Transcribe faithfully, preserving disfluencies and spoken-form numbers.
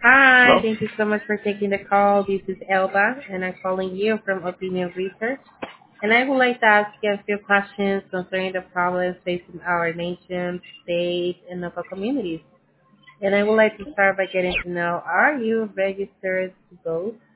Hi, Hello? thank you so much for taking the call. This is Elba, and I'm calling you from Opinion Research. And I would like to ask you a few questions concerning the problems facing our nation, state, and local communities. And I would like to start by getting to know, are you registered to vote?